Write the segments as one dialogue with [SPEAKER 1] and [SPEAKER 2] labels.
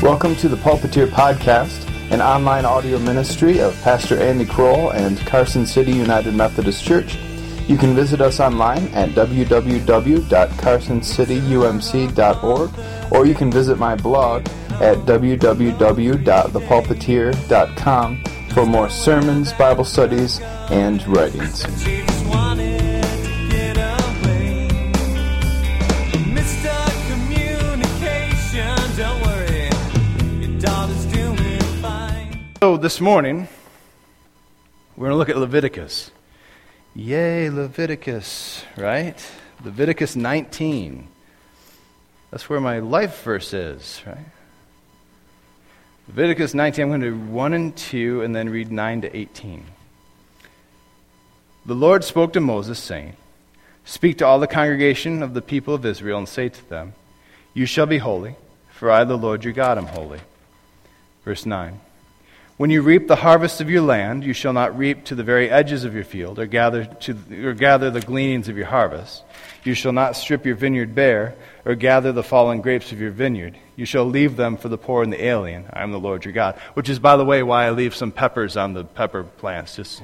[SPEAKER 1] Welcome to the Pulpiteer Podcast, an online audio ministry of Pastor Andy Kroll and Carson City United Methodist Church. You can visit us online at www.carsoncityumc.org, or you can visit my blog at www.thepulpiteer.com for more sermons, Bible studies, and writings.
[SPEAKER 2] So this morning, we're going to look at Leviticus. Yay, Leviticus, right? Leviticus 19. That's where my life verse is, right? Leviticus 19, I'm going to do 1 and 2 and then read 9 to 18. The Lord spoke to Moses, saying, "Speak to all the congregation of the people of Israel and say to them, You shall be holy, for I, the Lord your God, am holy." Verse 9. When you reap the harvest of your land, you shall not reap to the very edges of your field, or gather the gleanings of your harvest. You shall not strip your vineyard bare, or gather the fallen grapes of your vineyard. You shall leave them for the poor and the alien. I am the Lord your God. Which is, by the way, why I leave some peppers on the pepper plants. Just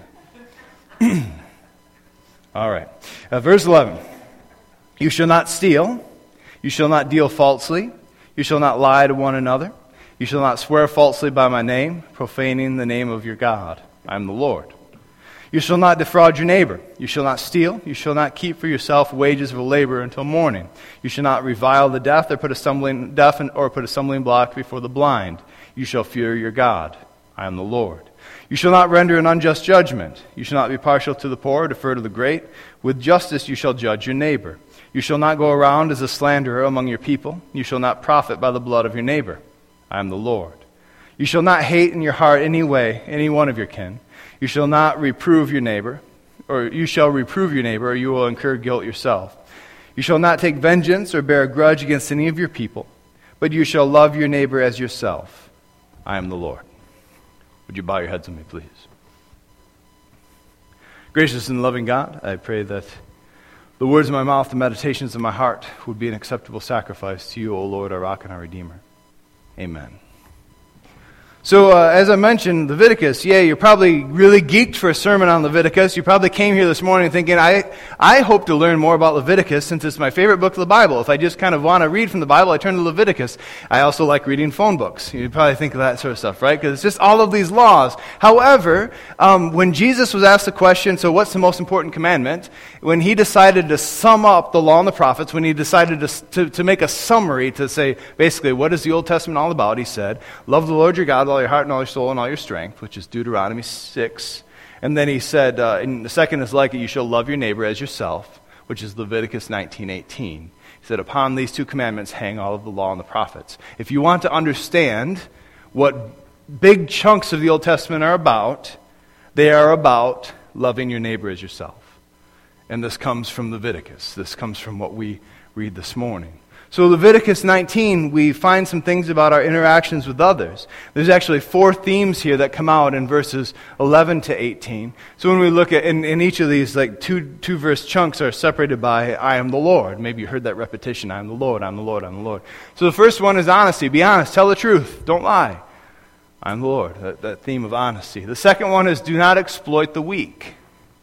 [SPEAKER 2] all right. Verse 11. You shall not steal. You shall not deal falsely. You shall not lie to one another. You shall not swear falsely by my name, profaning the name of your God. I am the Lord. You shall not defraud your neighbor. You shall not steal. You shall not keep for yourself wages of labor until morning. You shall not revile the deaf or put a stumbling block before the blind. You shall fear your God. I am the Lord. You shall not render an unjust judgment. You shall not be partial to the poor or defer to the great. With justice you shall judge your neighbor. You shall not go around as a slanderer among your people. You shall not profit by the blood of your neighbor. I am the Lord. You shall not hate in your heart any one of your kin. You shall not reprove your neighbor, or you shall reprove your neighbor, or you will incur guilt yourself. You shall not take vengeance or bear a grudge against any of your people, but you shall love your neighbor as yourself. I am the Lord. Would you bow your heads with me, please? Gracious and loving God, I pray that the words of my mouth, the meditations of my heart would be an acceptable sacrifice to you, O Lord, our rock and our Redeemer. Amen. So, as I mentioned, Leviticus, you're probably really geeked for a sermon on Leviticus. You probably came here this morning thinking, I hope to learn more about Leviticus since it's my favorite book of the Bible. If I just kind of want to read from the Bible, I turn to Leviticus. I also like reading phone books. You probably think of that sort of stuff, right? Because it's just all of these laws. However, when Jesus was asked the question, so what's the most important commandment? When he decided to sum up the law and the prophets, when he decided to make a summary to say, basically, what is the Old Testament all about? He said, love the Lord your God with all your heart and all your soul and all your strength, which is Deuteronomy 6. And then he said, and the second is like it, you shall love your neighbor as yourself, which is Leviticus 19:18. He said, upon these two commandments hang all of the law and the prophets. If you want to understand what big chunks of the Old Testament are about, they are about loving your neighbor as yourself. And this comes from Leviticus. This comes from what we read this morning. So Leviticus 19, we find some things about our interactions with others. There's actually 4 themes here that come out in verses 11 to 18. So when we look at, in each of these, like two verse chunks are separated by, I am the Lord. Maybe you heard that repetition, I am the Lord, I am the Lord, I am the Lord. So the first one is honesty. Be honest, tell the truth, don't lie. I am the Lord, that theme of honesty. The second one is do not exploit the weak.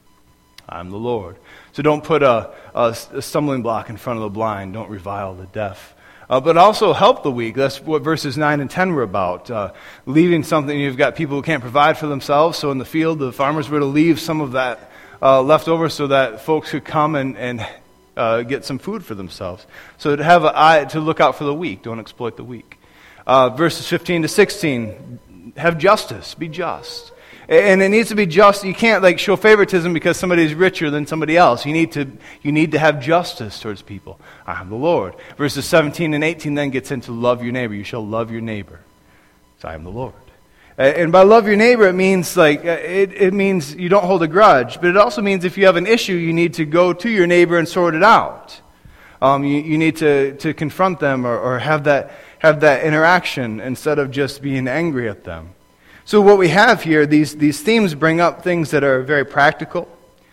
[SPEAKER 2] I am the Lord. So don't put a stumbling block in front of the blind. Don't revile the deaf. But also help the weak. That's what verses 9 and 10 were about. Leaving something. You've got people who can't provide for themselves. So in the field, the farmers were to leave some of that left over so that folks could come and get some food for themselves. So to have an eye to look out for the weak. Don't exploit the weak. Verses 15 to 16. Have justice. Be just. And it needs to be just. You can't show favoritism because somebody's richer than somebody else. You need to have justice towards people. I am the Lord. Verses 17 and 18 then gets into love your neighbor. You shall love your neighbor. So I am the Lord. And by love your neighbor, it means it means you don't hold a grudge. But it also means if you have an issue, you need to go to your neighbor and sort it out. You need to confront them or have that interaction instead of just being angry at them. So what we have here, these themes bring up things that are very practical,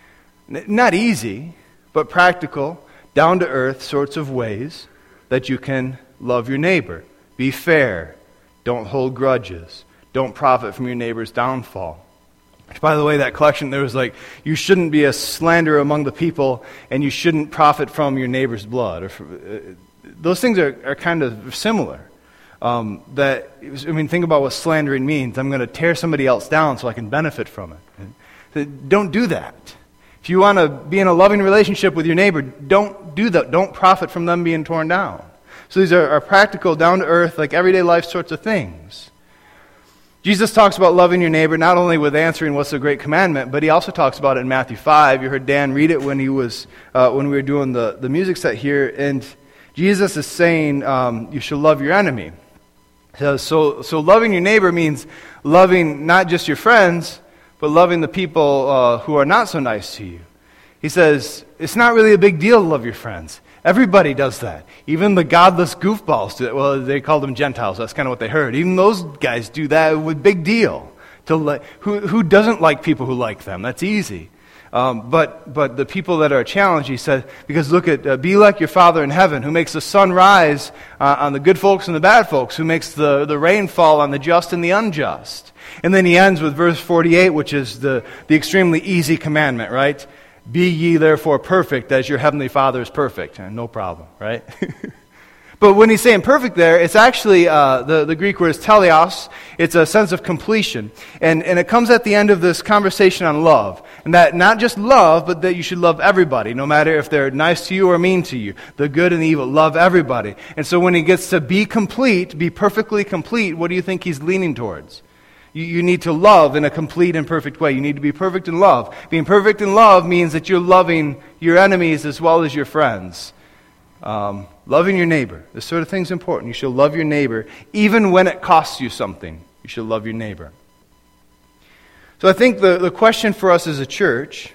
[SPEAKER 2] not easy, but practical, down-to-earth sorts of ways that you can love your neighbor. Be fair, Don't hold grudges. Don't profit from your neighbor's downfall. Which, by the way, that collection, there was like, you shouldn't be a slanderer among the people, and you shouldn't profit from your neighbor's blood. Those things are kind of similar. Think about what slandering means. I'm going to tear somebody else down so I can benefit from it. Don't do that. If you want to be in a loving relationship with your neighbor, don't do that. Don't profit from them being torn down. So these are practical, down-to-earth, like everyday life sorts of things. Jesus talks about loving your neighbor not only with answering what's the great commandment, but he also talks about it in Matthew 5. You heard Dan read it when we were doing the music set here, and Jesus is saying you should love your enemy. So loving your neighbor means loving not just your friends, but loving the people who are not so nice to you. He says it's not really a big deal to love your friends. Everybody does that. Even the godless goofballs do that. Well, they called them Gentiles. That's kind of what they heard. Even those guys do that with big deal. Who doesn't like people who like them? That's easy. But the people that are challenged, he said, because look at, be like your Father in heaven, who makes the sun rise on the good folks and the bad folks, who makes the rain fall on the just and the unjust. And then he ends with verse 48, which is the extremely easy commandment, right? Be ye therefore perfect as your heavenly Father is perfect. No problem, right? But when he's saying perfect there, it's actually, the Greek word is teleos. It's a sense of completion. And it comes at the end of this conversation on love. And that not just love, but that you should love everybody, no matter if they're nice to you or mean to you. The good and the evil, love everybody. And so when he gets to be complete, be perfectly complete, what do you think he's leaning towards? You need to love in a complete and perfect way. You need to be perfect in love. Being perfect in love means that you're loving your enemies as well as your friends. Loving your neighbor. This sort of thing's important. You should love your neighbor even when it costs you something. You should love your neighbor. So I think the question for us as a church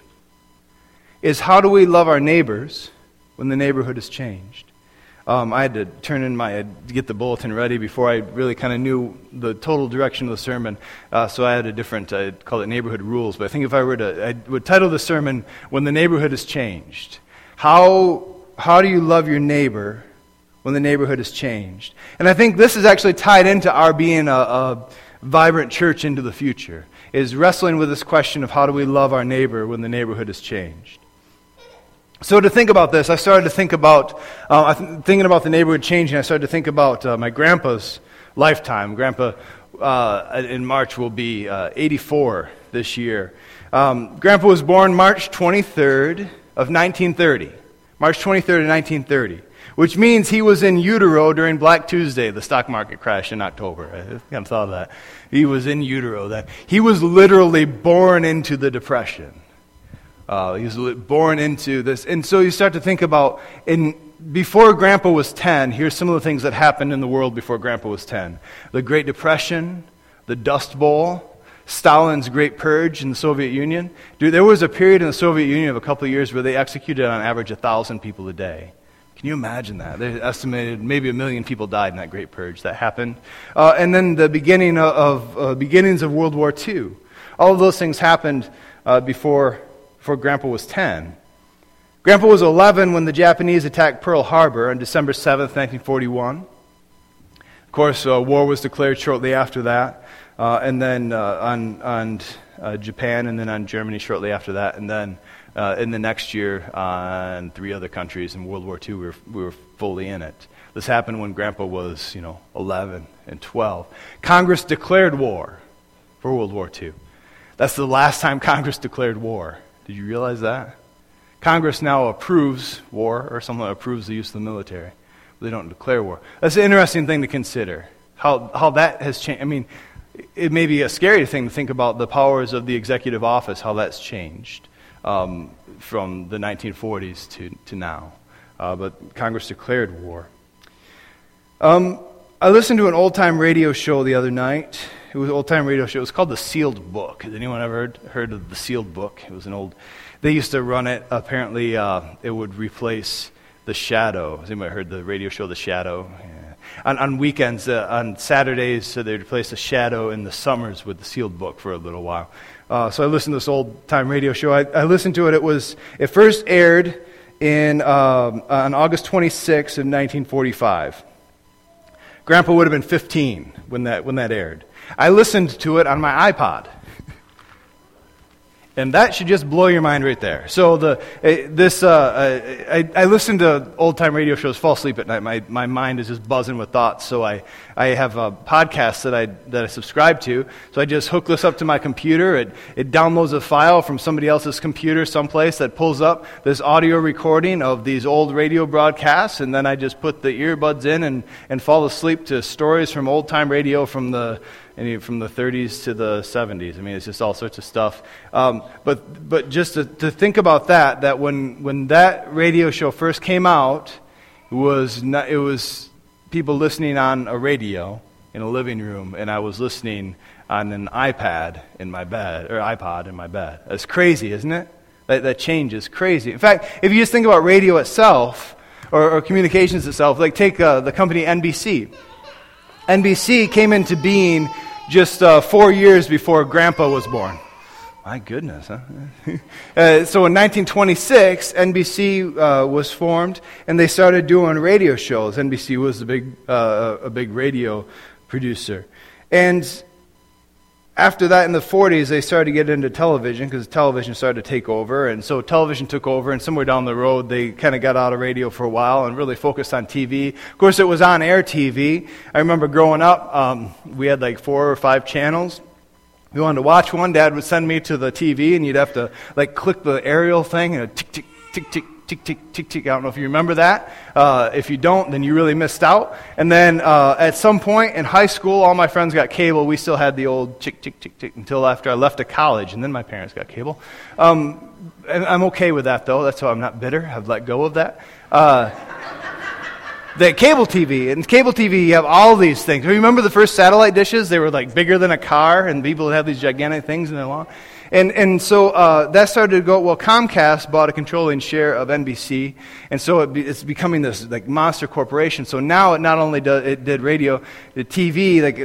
[SPEAKER 2] is, how do we love our neighbors when the neighborhood has changed? I had to get the bulletin ready before I really kind of knew the total direction of the sermon. So I had a different, I'd call it neighborhood rules. But I think if I would title the sermon, When the Neighborhood Has Changed. How do you love your neighbor when the neighborhood has changed? And I think this is actually tied into our being a vibrant church into the future, is wrestling with this question of how do we love our neighbor when the neighborhood has changed. So to think about this, I started to think about, thinking about the neighborhood changing, I started to think about my grandpa's lifetime. Grandpa, in March, will be 84 this year. Grandpa was born March 23rd of 1930. March 23rd of 1930. Which means he was in utero during Black Tuesday, the stock market crash in October. I kind of thought of that. He was in utero then. He was literally born into the Depression. He was born into this. And so you start to think about, before Grandpa was 10, here's some of the things that happened in the world before Grandpa was 10. The Great Depression, the Dust Bowl, Stalin's Great Purge in the Soviet Union. Dude, there was a period in the Soviet Union of a couple of years where they executed on average 1,000 people a day. Can you imagine that? They estimated maybe 1 million people died in that Great Purge. That happened. And then the beginnings of World War II. All of those things happened before Grandpa was 10. Grandpa was 11 when the Japanese attacked Pearl Harbor on December 7th, 1941. Of course, war was declared shortly after that. And then on Japan, and then on Germany shortly after that, and then in the next year on 3 other countries. In World War II, we were fully in it. This happened when Grandpa was, 11 and 12. Congress declared war for World War II. That's the last time Congress declared war. Did you realize that? Congress now approves war, or someone approves the use of the military. But they don't declare war. That's an interesting thing to consider, how that has changed. I mean, it may be a scary thing to think about the powers of the executive office, how that's changed from the 1940s to now. But Congress declared war. I listened to an old-time radio show the other night. It was an old-time radio show. It was called The Sealed Book. Has anyone ever heard of The Sealed Book? It was an old... They used to run it. Apparently, it would replace The Shadow. Has anybody heard the radio show The Shadow? Yeah. On weekends, on Saturdays, so they'd replace The Shadow in the summers with The Sealed Book for a little while. So I listened to this old-time radio show. I listened to it. It first aired on August 26th of 1945. Grandpa would have been 15 when that aired. I listened to it on my iPod. And that should just blow your mind right there. So I listen to old-time radio shows, fall asleep at night. My mind is just buzzing with thoughts. So I have a podcast that I subscribe to. So I just hook this up to my computer. It downloads a file from somebody else's computer someplace that pulls up this audio recording of these old radio broadcasts. And then I just put the earbuds in and fall asleep to stories from old-time radio from the 30s to the 70s. I mean, it's just all sorts of stuff. But just to think about that when that radio show first came out, it was people listening on a radio in a living room, and I was listening on an iPod in my bed. That's crazy, isn't it? That change is crazy. In fact, if you just think about radio itself, or communications itself, like take the company NBC. NBC came into being just 4 years before Grandpa was born. My goodness, huh? So in 1926, NBC was formed, and they started doing radio shows. NBC was a big radio producer. And after that, in the 40s, they started to get into television because television started to take over. And so television took over, and somewhere down the road, they kind of got out of radio for a while and really focused on TV. Of course, it was on-air TV. I remember growing up, we had like 4 or 5 channels. If you wanted to watch one, Dad would send me to the TV, and you'd have to like click the aerial thing, and tick, tick, tick, tick, tick, tick, tick, tick. I don't know if you remember that. If you don't, then you really missed out. And then at some point in high school, all my friends got cable. We still had the old tick, tick, tick, tick until after I left to college, and then my parents got cable. And I'm okay with that, though. That's why I'm not bitter. I've let go of that. The cable TV. And cable TV, you have all these things. Remember the first satellite dishes? They were like bigger than a car, and people would have these gigantic things in their lawn. And so that started to go, well, Comcast bought a controlling share of NBC, and so it's becoming this like monster corporation. So now it not only did radio, the TV, like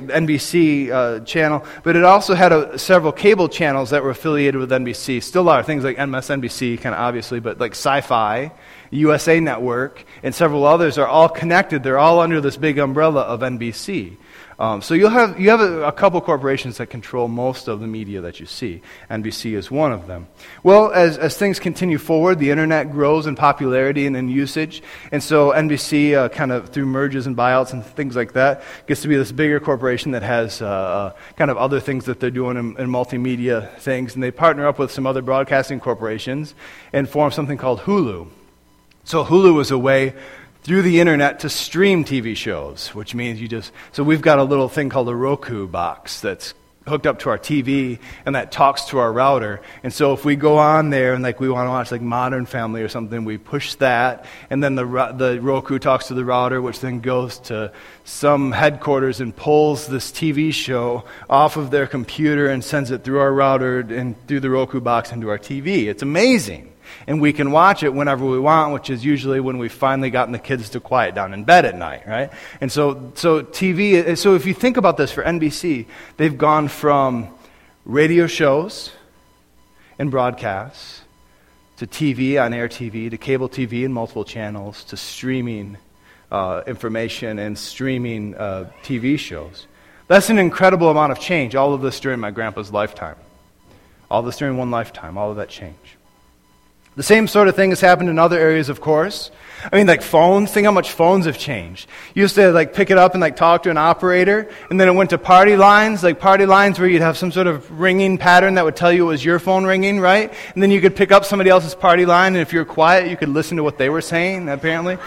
[SPEAKER 2] NBC channel, but it also had several cable channels that were affiliated with NBC. Still are things like MSNBC, kind of obviously, but like Sci-Fi, USA Network, and several others are all connected. They're all under this big umbrella of NBC. So you have a couple corporations that control most of the media that you see. NBC is one of them. Well, as things continue forward, the internet grows in popularity and in usage, and so NBC kind of through mergers and buyouts and things like that gets to be this bigger corporation that has kind of other things that they're doing in multimedia things, and they partner up with some other broadcasting corporations and form something called Hulu. So Hulu is a way through the internet to stream TV shows, which means so we've got a little thing called a Roku box that's hooked up to our TV, and that talks to our router. And so if we go on there and like we want to watch like Modern Family or something, we push that, and then the Roku talks to the router, which then goes to some headquarters and pulls this TV show off of their computer and sends it through our router and through the Roku box into our TV. It's amazing. And we can watch it whenever we want, which is usually when we've finally gotten the kids to quiet down in bed at night, right? And so TV, so if you think about this for NBC, they've gone from radio shows and broadcasts to TV, on-air TV, to cable TV and multiple channels, to streaming information and streaming TV shows. That's an incredible amount of change, all of this during my grandpa's lifetime. All this during one lifetime, all of that change. The same sort of thing has happened in other areas, of course. I mean, like phones. Think how much phones have changed. You used to like pick it up and like talk to an operator, and then it went to party lines where you'd have some sort of ringing pattern that would tell you it was your phone ringing, right? And then you could pick up somebody else's party line, and if you were quiet, you could listen to what they were saying, apparently.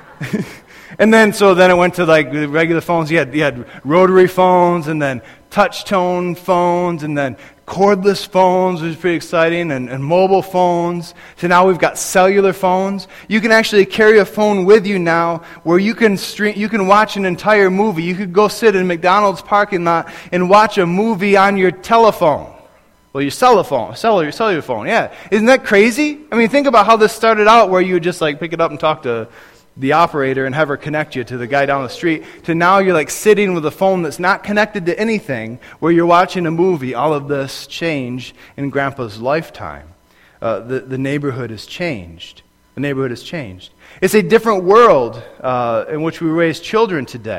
[SPEAKER 2] And then it went to like the regular phones. You had rotary phones, and then touch tone phones, and then cordless phones, which is pretty exciting, and mobile phones. So now we've got cellular phones. You can actually carry a phone with you now where you can watch an entire movie. You could go sit in a McDonald's parking lot and watch a movie on your telephone. Well, your cellular phone, yeah. Isn't that crazy? I mean, think about how this started out where you would just like pick it up and talk to the operator and have her connect you to the guy down the street, to now you're like sitting with a phone that's not connected to anything, where you're watching a movie. All of this changed in Grandpa's lifetime. The neighborhood has changed. The neighborhood has changed. It's a different world in which we raise children today.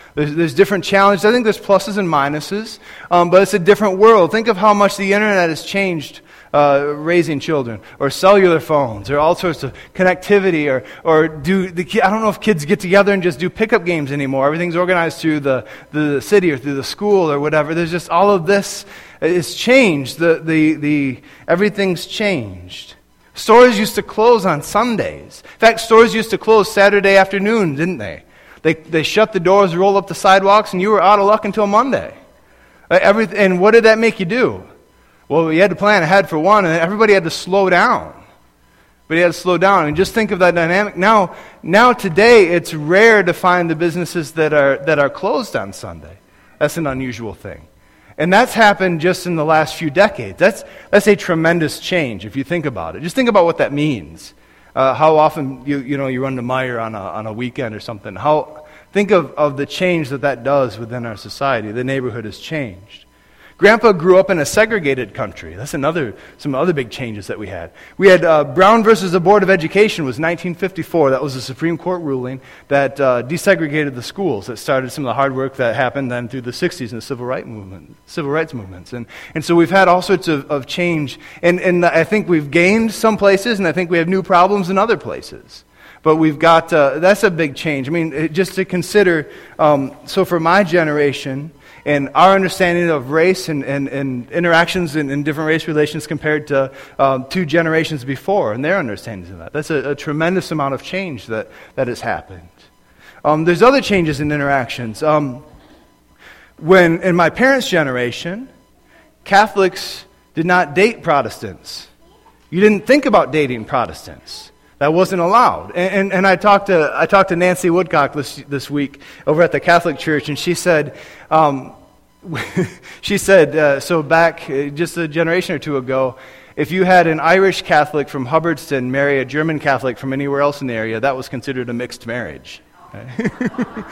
[SPEAKER 2] There's different challenges. I think there's pluses and minuses, but it's a different world. Think of how much the internet has changed raising children, or cellular phones, or all sorts of connectivity, or I don't know if kids get together and just do pickup games anymore. Everything's organized through the city or through the school or whatever. There's just all of this is changed. Everything's changed. Stores used to close on Sundays. In fact, stores used to close Saturday afternoon, didn't they? They shut the doors, rolled up the sidewalks, and you were out of luck until Monday. And what did that make you do? Well, you had to plan ahead for one, and everybody had to slow down. But you had to slow down. And just think of that dynamic. Now today, it's rare to find the businesses that are closed on Sunday. That's an unusual thing. And that's happened just in the last few decades. That's a tremendous change if you think about it. Just think about what that means. How often you run to Meijer on a weekend or something. Think of the change that does within our society. The neighborhood has changed. Grandpa grew up in a segregated country. That's some other big changes that we had. We had Brown versus the Board of Education was 1954. That was a Supreme Court ruling that desegregated the schools. That started some of the hard work that happened then through the 60s and the civil rights movements. And so we've had all sorts of change. And I think we've gained some places, and I think we have new problems in other places. But we've got, that's a big change. I mean, just to consider, so for my generation, and our understanding of race and interactions in different race relations compared to 2 generations before and their understandings of that. That's a tremendous amount of change that has happened. There's other changes in interactions. When in my parents' generation, Catholics did not date Protestants. You didn't think about dating Protestants. That wasn't allowed. And I talked to Nancy Woodcock this week over at the Catholic Church, and she said, so back just a generation or two ago, if you had an Irish Catholic from Hubbardston marry a German Catholic from anywhere else in the area, that was considered a mixed marriage. I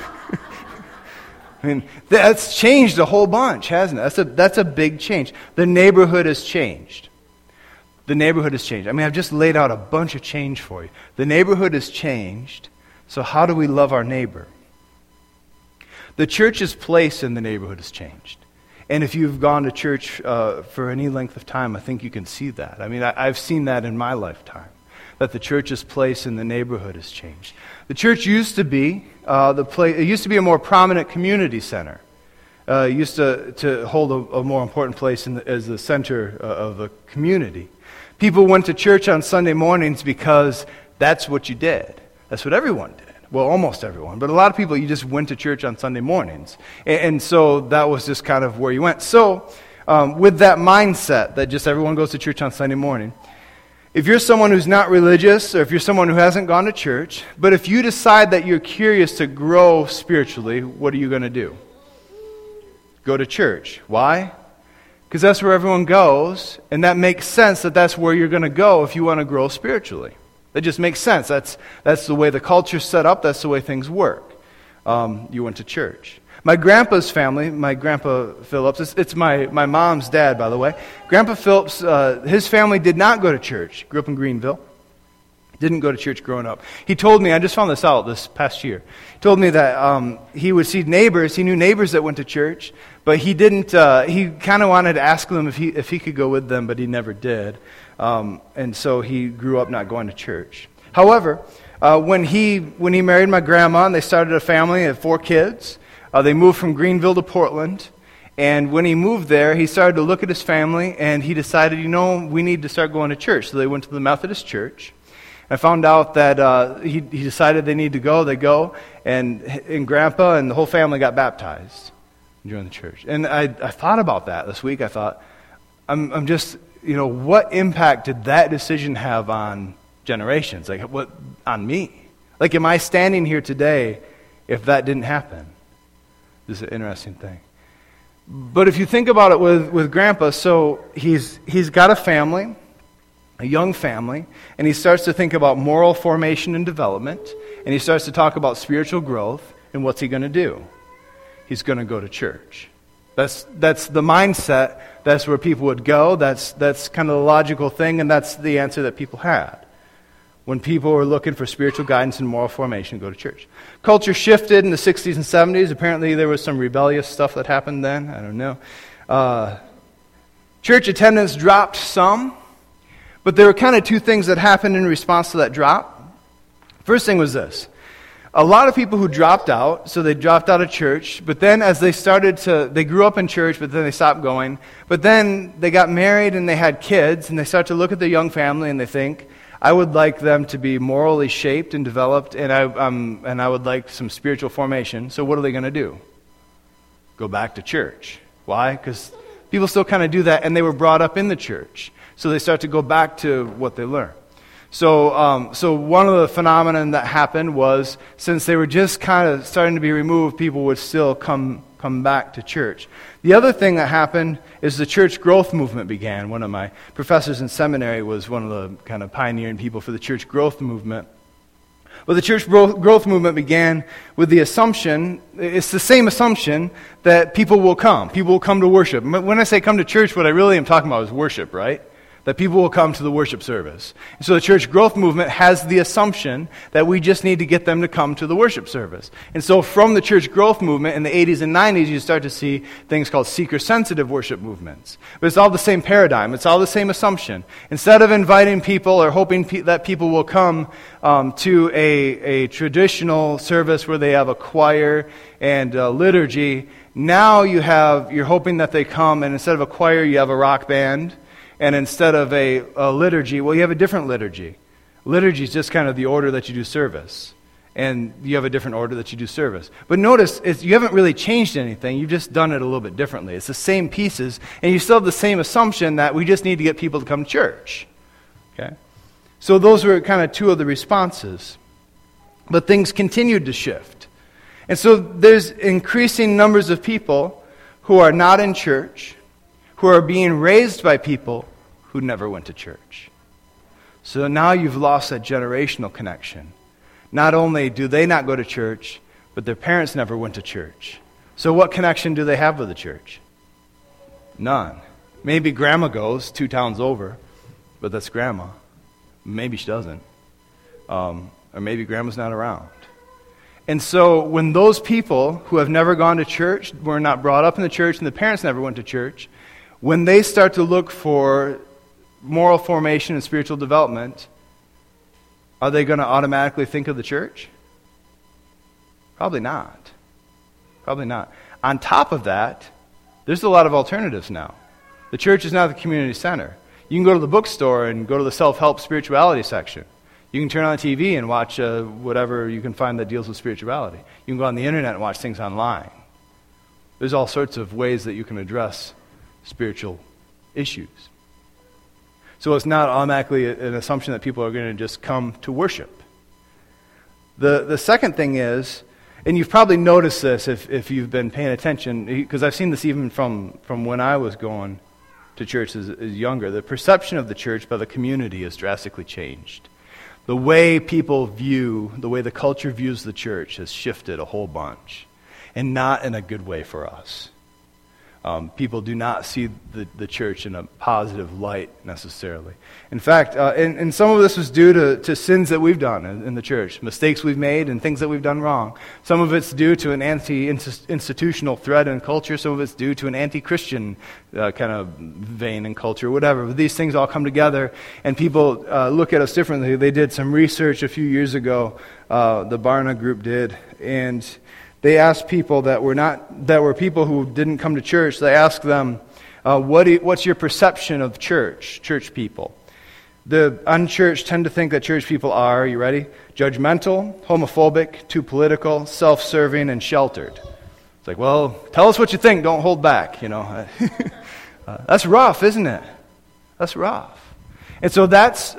[SPEAKER 2] mean, that's changed a whole bunch, hasn't it? That's a big change. The neighborhood has changed. The neighborhood has changed. I mean, I've just laid out a bunch of change for you. The neighborhood has changed, so how do we love our neighbor? The church's place in the neighborhood has changed. And if you've gone to church for any length of time, I think you can see that. I mean, I've seen that in my lifetime, that the church's place in the neighborhood has changed. The church used to be it used to be a more prominent community center. It used to hold a more important place as the center of the community. People went to church on Sunday mornings because that's what you did. That's what everyone did. Well, almost everyone. But a lot of people, you just went to church on Sunday mornings. And so that was just kind of where you went. So with that mindset that just everyone goes to church on Sunday morning, if you're someone who's not religious, or if you're someone who hasn't gone to church, but if you decide that you're curious to grow spiritually, what are you going to do? Go to church. Why? Because that's where everyone goes, and that makes sense that that's where you're going to go if you want to grow spiritually. That just makes sense. That's the way the culture's set up. That's the way things work. You went to church. My grandpa's family, my grandpa Phillips, it's my mom's dad, by the way. Grandpa Phillips, his family did not go to church. Grew up in Greenville. Didn't go to church growing up. He told me, I just found this out this past year. He told me that he would see neighbors. He knew neighbors that went to church, but he didn't. He kind of wanted to ask them if he could go with them, but he never did. And so he grew up not going to church. However, when he married my grandma and they started a family of 4 kids, they moved from Greenville to Portland. And when he moved there, he started to look at his family, and he decided, we need to start going to church. So they went to the Methodist church. I found out that he decided they need to go. They go, and Grandpa and the whole family got baptized during the church. And I thought about that this week. I thought, I'm just, what impact did that decision have on generations? Like, what on me? Like, am I standing here today if that didn't happen? This is an interesting thing. But if you think about it with Grandpa, so he's got a family, a young family, and he starts to think about moral formation and development, and he starts to talk about spiritual growth, and what's he going to do? He's going to go to church. That's the mindset. That's where people would go. That's kind of the logical thing, and that's the answer that people had. when people were looking for spiritual guidance and moral formation, go to church. Culture shifted in the 60s and 70s. Apparently there was some rebellious stuff that happened then. I don't know. Church attendance dropped some, but there were kind of two things that happened in response to that drop. First thing was this. A lot of people who dropped out, so they dropped out of church, but then as they grew up in church, but then they stopped going. But then they got married and they had kids, and they start to look at their young family and they think, I would like them to be morally shaped and developed, and I would like some spiritual formation. So what are they going to do? Go back to church. Why? Because people still kind of do that, and they were brought up in the church. So they start to go back to what they learned. So one of the phenomena that happened was, since they were just kind of starting to be removed, people would still come back to church. The other thing that happened is the church growth movement began. One of my professors in seminary was one of the kind of pioneering people for the church growth movement. Well, the church growth movement began with the assumption, it's the same assumption, that people will come. People will come to worship. When I say come to church, what I really am talking about is worship, right? That people will come to the worship service. And so the church growth movement has the assumption that we just need to get them to come to the worship service. And so from the church growth movement in the 80s and 90s, you start to see things called seeker-sensitive worship movements. But it's all the same paradigm. It's all the same assumption. Instead of inviting people or hoping that people will come to a traditional service where they have a choir and liturgy, now you're hoping that they come, and instead of a choir, you have a rock band. And instead of a liturgy, well, you have a different liturgy. Liturgy is just kind of the order that you do service. And you have a different order that you do service. But notice, you haven't really changed anything. You've just done it a little bit differently. It's the same pieces, and you still have the same assumption that we just need to get people to come to church. Okay? So those were kind of two of the responses. But things continued to shift. And so there's increasing numbers of people who are not in church, who are being raised by people who never went to church. So now you've lost that generational connection. Not only do they not go to church, but their parents never went to church. So what connection do they have with the church? None. Maybe grandma goes 2 towns over, but that's grandma. Maybe she doesn't. Or maybe grandma's not around. And so when those people who have never gone to church, were not brought up in the church, and the parents never went to church, when they start to look for moral formation and spiritual development, are they going to automatically think of the church? Probably not. Probably not. On top of that, there's a lot of alternatives now. The church is now the community center. You can go to the bookstore and go to the self-help spirituality section. You can turn on the TV and watch whatever you can find that deals with spirituality. You can go on the internet and watch things online. There's all sorts of ways that you can address spiritual issues. So it's not automatically an assumption that people are going to just come to worship. The second thing is, and you've probably noticed this if you've been paying attention, because I've seen this even from when I was going to church as younger, the perception of the church by the community has drastically changed. The way people the way the culture views the church has shifted a whole bunch, and not in a good way for us. People do not see the church in a positive light necessarily. In fact, and some of this was due to sins that we've done in the church, mistakes we've made and things that we've done wrong. Some of it's due to an anti-institutional threat in culture. Some of it's due to an anti-Christian kind of vein in culture, whatever. But these things all come together, and people look at us differently. They did some research a few years ago, the Barna Group did, and they asked people that were people who didn't come to church. They asked them, what's your perception of church people? The unchurched tend to think that church people are, you ready? Judgmental, homophobic, too political, self-serving, and sheltered. It's like, well, tell us what you think. Don't hold back, you know. That's rough, isn't it? That's rough. And so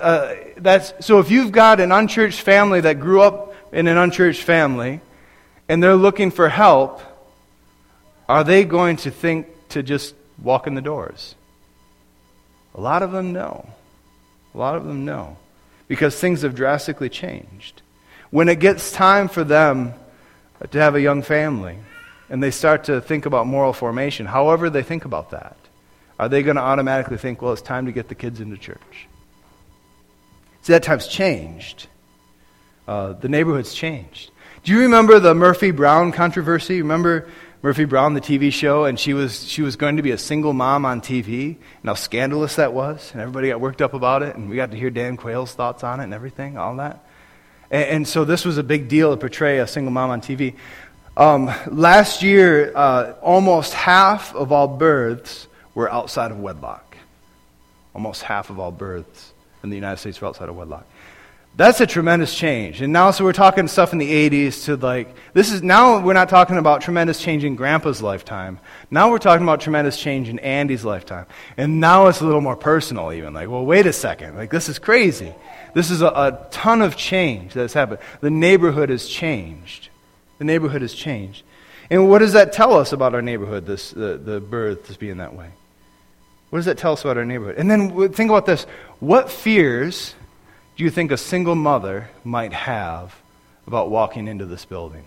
[SPEAKER 2] so if you've got an unchurched family that grew up in an unchurched family, and they're looking for help, are they going to think to just walk in the doors? A lot of them no. A lot of them no. Because things have drastically changed. When it gets time for them to have a young family, and they start to think about moral formation, however they think about that, are they going to automatically think, well, it's time to get the kids into church? See, that time's changed. The neighborhood's changed. Do you remember the Murphy Brown controversy? Remember Murphy Brown, the TV show, and she was going to be a single mom on TV, and how scandalous that was, and everybody got worked up about it, and we got to hear Dan Quayle's thoughts on it and everything, all that. And so this was a big deal to portray a single mom on TV. Last year, almost half of all births were outside of wedlock. Almost half of all births in the United States were outside of wedlock. That's a tremendous change. And now, so we're talking stuff in the 80s to now we're not talking about tremendous change in Grandpa's lifetime. Now we're talking about tremendous change in Andy's lifetime. And now it's a little more personal even. Like, well, wait a second. Like, this is crazy. This is a ton of change that's happened. The neighborhood has changed. The neighborhood has changed. And what does that tell us about our neighborhood, the birth being that way? What does that tell us about our neighborhood? And then think about this. What fears do you think a single mother might have about walking into this building?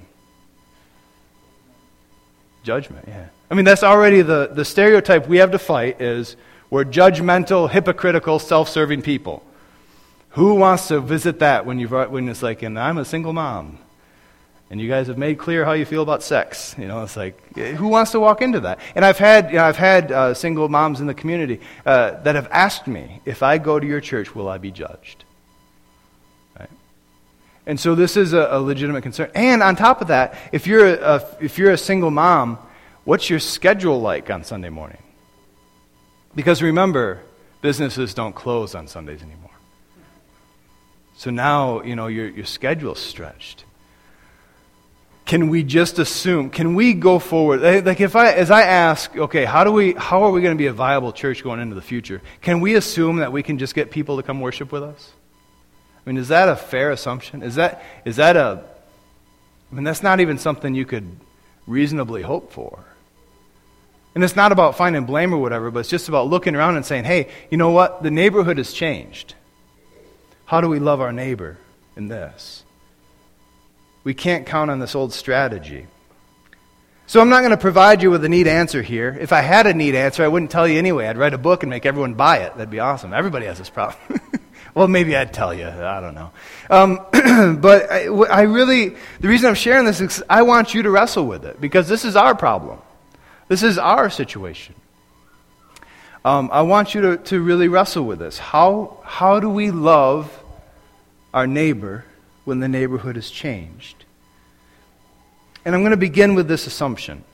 [SPEAKER 2] Judgment, yeah. I mean, that's already the stereotype we have to fight is we're judgmental, hypocritical, self-serving people. Who wants to visit that when it's like, and I'm a single mom, and you guys have made clear how you feel about sex? You know, it's like, who wants to walk into that? And I've had single moms in the community that have asked me, if I go to your church, will I be judged? Right? And so this is a legitimate concern. And on top of that, if you're a single mom, what's your schedule like on Sunday morning? Because remember, businesses don't close on Sundays anymore. So now, your schedule's stretched. Can we just assume, can we go forward? Like as I ask, okay, how are we going to be a viable church going into the future? Can we assume that we can just get people to come worship with us? I mean, is that a fair assumption? That's not even something you could reasonably hope for. And it's not about finding blame or whatever, but it's just about looking around and saying, hey, you know what? The neighborhood has changed. How do we love our neighbor in this? We can't count on this old strategy. So I'm not going to provide you with a neat answer here. If I had a neat answer, I wouldn't tell you anyway. I'd write a book and make everyone buy it. That'd be awesome. Everybody has this problem. Well, maybe I'd tell you. I don't know. But the reason I'm sharing this is I want you to wrestle with it because this is our problem. This is our situation. I want you to really wrestle with this. How do we love our neighbor when the neighborhood has changed? And I'm going to begin with this assumption.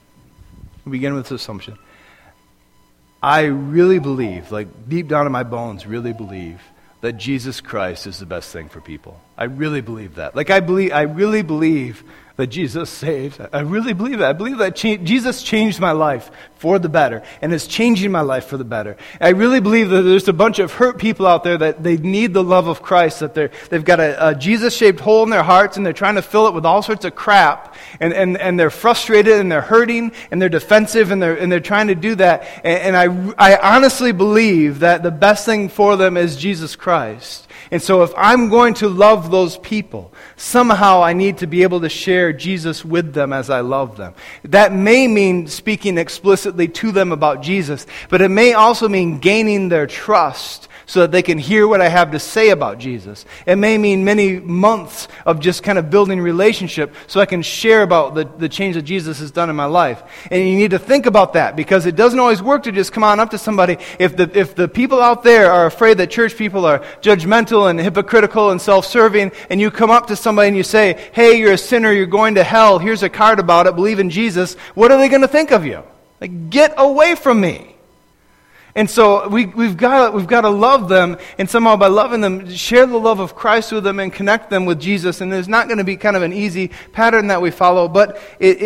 [SPEAKER 2] I really believe, like deep down in my bones, really believe that Jesus Christ is the best thing for people. I really believe that. I really believe that Jesus saves. I really believe that. I believe that Jesus changed my life for the better and is changing my life for the better. I really believe that there's a bunch of hurt people out there that they need the love of Christ, that they've got a Jesus-shaped hole in their hearts and they're trying to fill it with all sorts of crap and they're frustrated and they're hurting and they're defensive and they're trying to do that. And I honestly believe that the best thing for them is Jesus Christ. And so if I'm going to love those people, somehow I need to be able to share Jesus with them as I love them. That may mean speaking explicitly to them about Jesus, but it may also mean gaining their trust so that they can hear what I have to say about Jesus. It may mean many months of just kind of building relationship so I can share about the change that Jesus has done in my life. And you need to think about that because it doesn't always work to just come on up to somebody. If the people out there are afraid that church people are judgmental and hypocritical and self-serving, and you come up to somebody and you say, hey, you're a sinner, you're going to hell, here's a card about it, believe in Jesus, what are they going to think of you? Like, get away from me. And so we've got to love them, and somehow by loving them, share the love of Christ with them and connect them with Jesus. And there's not going to be kind of an easy pattern that we follow, but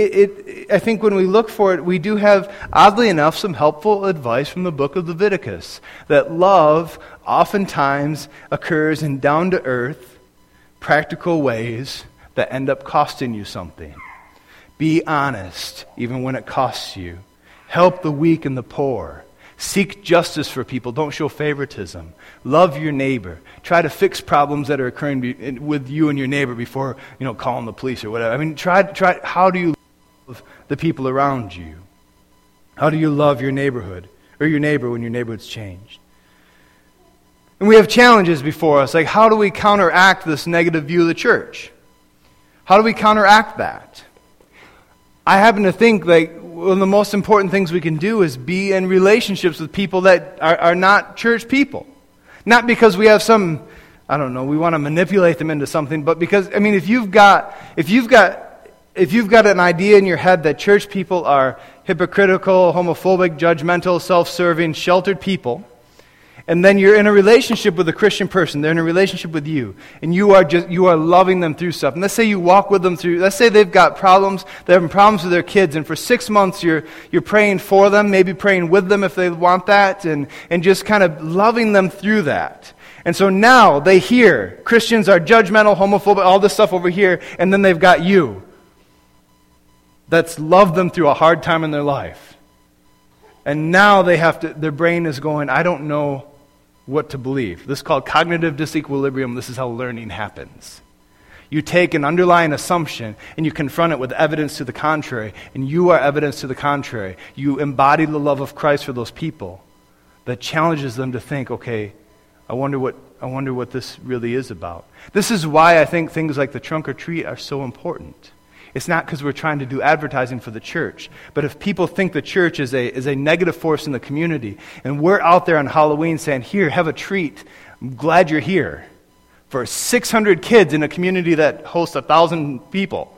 [SPEAKER 2] I think when we look for it, we do have, oddly enough, some helpful advice from the book of Leviticus, that love oftentimes occurs in down-to-earth, practical ways that end up costing you something. Be honest, even when it costs you. Help the weak and the poor. Seek justice for people. Don't show favoritism. Love your neighbor. Try to fix problems that are occurring with you and your neighbor before, calling the police or whatever. I mean, try. How do you love the people around you? How do you love your neighborhood or your neighbor when your neighborhood's changed? And we have challenges before us, like how do we counteract this negative view of the church? How do we counteract that? I happen to think like one of the most important things we can do is be in relationships with people that are not church people. Not because we have some, I don't know, we want to manipulate them into something, but because, I mean, if you've got an idea in your head that church people are hypocritical, homophobic, judgmental, self-serving, sheltered people, and then you're in a relationship with a Christian person, they're in a relationship with you, and you are loving them through stuff. And let's say you walk with them through, let's say they've got problems, they're having problems with their kids, and for 6 months you're praying for them, maybe praying with them if they want that, and just kind of loving them through that. And so now they hear Christians are judgmental, homophobic, all this stuff over here, and then they've got you that's loved them through a hard time in their life. And now their brain is going, I don't know what to believe. This is called cognitive disequilibrium. This is how learning happens. You take an underlying assumption and you confront it with evidence to the contrary, and you are evidence to the contrary. You embody the love of Christ for those people that challenges them to think, okay, I wonder what this really is about. This is why I think things like the trunk or treat are so important. It's not because we're trying to do advertising for the church, but if people think the church is a negative force in the community, and we're out there on Halloween saying, here, have a treat, I'm glad you're here, for 600 kids in a community that hosts 1,000 people.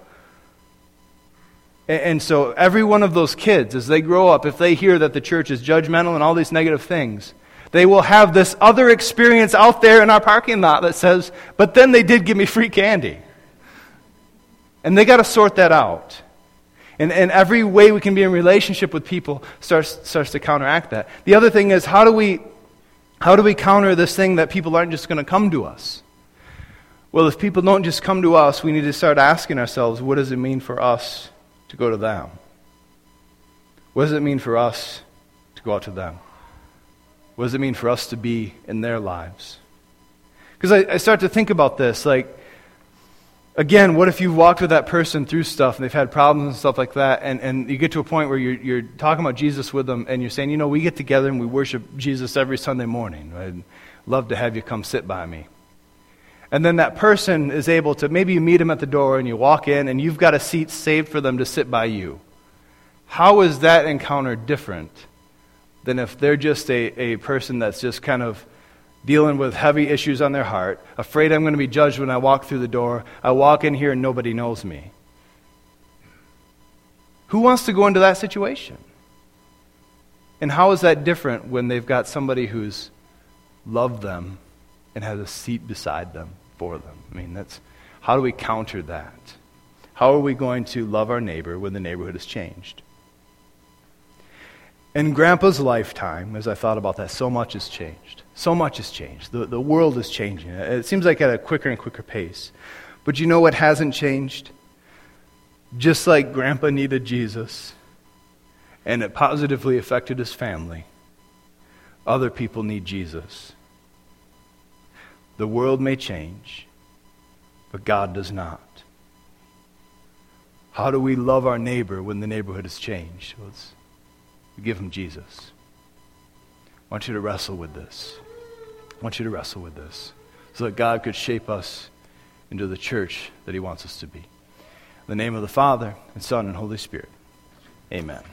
[SPEAKER 2] And so every one of those kids, as they grow up, if they hear that the church is judgmental and all these negative things, they will have this other experience out there in our parking lot that says, but then they did give me free candy. And they got to sort that out. And every way we can be in relationship with people starts to counteract that. The other thing is, how do we counter this thing that people aren't just going to come to us? Well, if people don't just come to us, we need to start asking ourselves, what does it mean for us to go to them? What does it mean for us to go out to them? What does it mean for us to be in their lives? Because I start to think about this, like, again, what if you've walked with that person through stuff and they've had problems and stuff like that, and you get to a point where you're talking about Jesus with them and you're saying, we get together and we worship Jesus every Sunday morning. I'd love to have you come sit by me. And then that person is able to, maybe you meet them at the door and you walk in and you've got a seat saved for them to sit by you. How is that encounter different than if they're just a person that's just kind of dealing with heavy issues on their heart, afraid I'm going to be judged when I walk through the door. I walk in here and nobody knows me. Who wants to go into that situation? And how is that different when they've got somebody who's loved them and has a seat beside them for them? I mean, how do we counter that? How are we going to love our neighbor when the neighborhood has changed? In Grandpa's lifetime, as I thought about that, so much has changed. So much has changed. The world is changing. It seems like at a quicker and quicker pace. But you know what hasn't changed? Just like Grandpa needed Jesus, and it positively affected his family, other people need Jesus. The world may change, but God does not. How do we love our neighbor when the neighborhood has changed? Well, we give him Jesus. I want you to wrestle with this. I want you to wrestle with this so that God could shape us into the church that he wants us to be. In the name of the Father, and Son, and Holy Spirit. Amen.